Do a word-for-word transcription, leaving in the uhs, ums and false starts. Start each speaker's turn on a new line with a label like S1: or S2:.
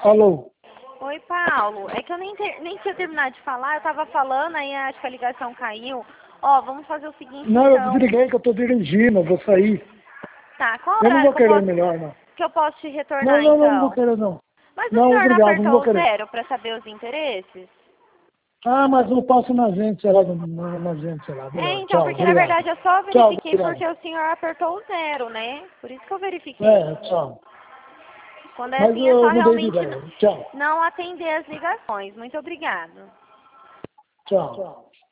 S1: Alô?
S2: Oi, Paulo. É que eu nem, ter, nem tinha terminado de falar, eu tava falando, aí acho que a ligação caiu. Ó, vamos fazer o seguinte,
S1: Não, eu
S2: então.
S1: desliguei que eu tô dirigindo, eu vou sair.
S2: Tá, qual
S1: Eu não
S2: horário
S1: vou
S2: que eu
S1: querer
S2: posso,
S1: melhor, não.
S2: que eu posso te retornar,
S1: Não, não, não, não vou
S2: então?
S1: querer, não.
S2: Mas o
S1: Não,
S2: senhor não
S1: obrigado, não
S2: apertou
S1: vou
S2: o
S1: querer.
S2: zero para saber os interesses?
S1: Ah, mas eu passo na agência lá, na, na agência lá.
S2: É,
S1: Melhor.
S2: então,
S1: Tchau,
S2: porque na
S1: obrigado.
S2: verdade eu só
S1: Tchau,
S2: verifiquei
S1: obrigado.
S2: porque o senhor apertou o zero, né? Por isso que eu verifiquei.
S1: É, tchau.
S2: Quando é
S1: Mas
S2: assim, é só
S1: eu mudei de
S2: realmente
S1: ideia. Tchau.
S2: não atender as ligações. Muito obrigado.
S1: Tchau.